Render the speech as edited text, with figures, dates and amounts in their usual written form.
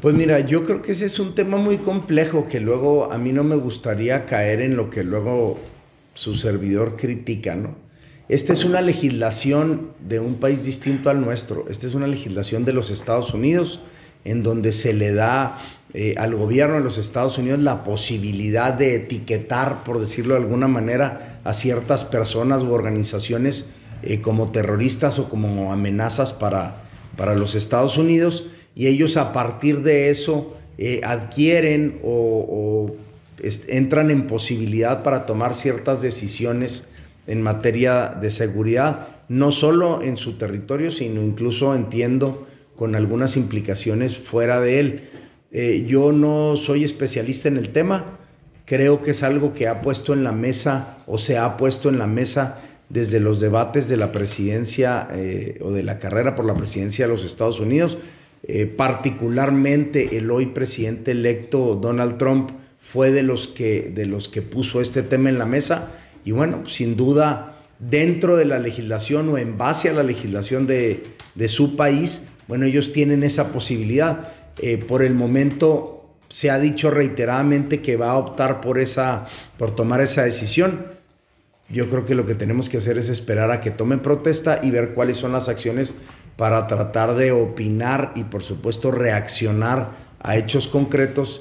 Pues mira, yo creo que ese es un tema muy complejo que luego a mí no me gustaría caer en lo que luego su servidor critica, ¿no? Esta es una legislación de un país distinto al nuestro. Esta es una legislación de los Estados Unidos, en donde se le da al gobierno de los Estados Unidos la posibilidad de etiquetar, por decirlo de alguna manera, a ciertas personas u organizaciones como terroristas o como amenazas para los Estados Unidos, y ellos a partir de eso adquieren o entran en posibilidad para tomar ciertas decisiones en materia de seguridad, no solo en su territorio, sino incluso, entiendo, con algunas implicaciones fuera de él. Yo no soy especialista en el tema, creo que es algo que ha puesto en la mesa o se ha puesto en la mesa desde los debates de la presidencia o de la carrera por la presidencia de los Estados Unidos. Particularmente el hoy presidente electo Donald Trump fue de los que puso este tema en la mesa, y bueno, sin duda dentro de la legislación o en base a la legislación de su país, bueno, ellos tienen esa posibilidad. Por el momento se ha dicho reiteradamente que va a optar por tomar esa decisión. Yo creo que lo que tenemos que hacer es esperar a que tomen protesta y ver cuáles son las acciones para tratar de opinar y, por supuesto, reaccionar a hechos concretos